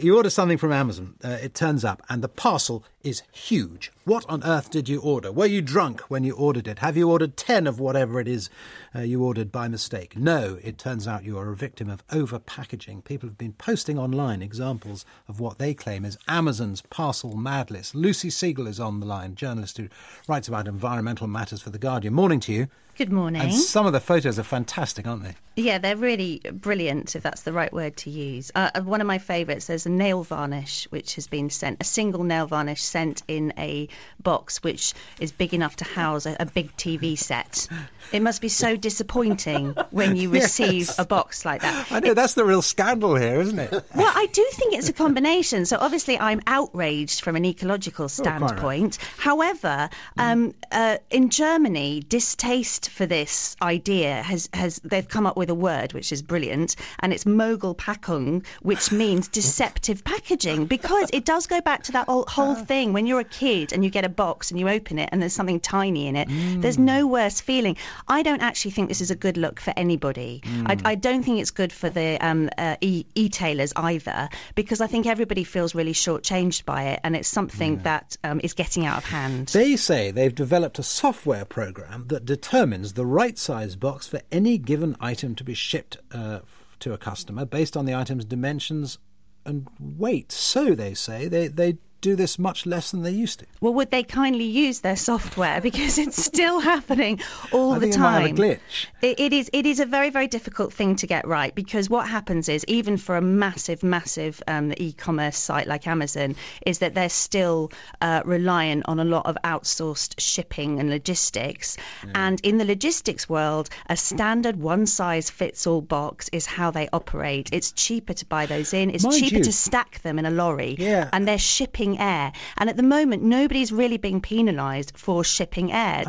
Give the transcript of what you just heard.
You order something from Amazon, it turns up, and the parcel is huge. What on earth did you order? Were you drunk when you ordered it? Have you ordered 10 of whatever it is you ordered by mistake? No, it turns out you are a victim of over-packaging. People have been posting online examples of what they claim is Amazon's parcel mad list. Lucy Siegel is on the line, journalist who writes about environmental matters for The Guardian. Morning to you. Good morning. And some of the photos are fantastic, aren't they? Yeah, they're really brilliant, if that's the right word to use. One of my favourites, there's a nail varnish which has been sent, a single nail varnish sent in a box which is big enough to house a big TV set. It must be so disappointing when you receive a box like that. I know, that's the real scandal here, isn't it? Well, I do think it's a combination. So obviously I'm outraged from an ecological standpoint. However, in Germany, distaste for this idea they've come up with a word which is brilliant, and it's Mogelpackung, which means deceptive packaging, because it does go back to that whole thing when you're a kid and you get a box and you open it and there's something tiny in it. There's no worse feeling. I don't actually think this is a good look for anybody. I don't think it's good for the e-tailers either, because I think everybody feels really shortchanged by it, and it's something that is getting out of hand. They say they've developed a software program that determines the right size box for any given item to be shipped to a customer based on the item's dimensions and weight. So they say they do this much less than they used to. Well, would they kindly use their software, because it's still happening all the time. I think it might have a glitch. It is a very, very difficult thing to get right, because what happens is, even for a massive e-commerce site like Amazon, is that they're still reliant on a lot of outsourced shipping and logistics. And in the logistics world, a standard one-size-fits-all box is how they operate. It's cheaper to buy those in. It's cheaper to stack them in a lorry. And they're shipping air. And at the moment, nobody's really being penalised for shipping air.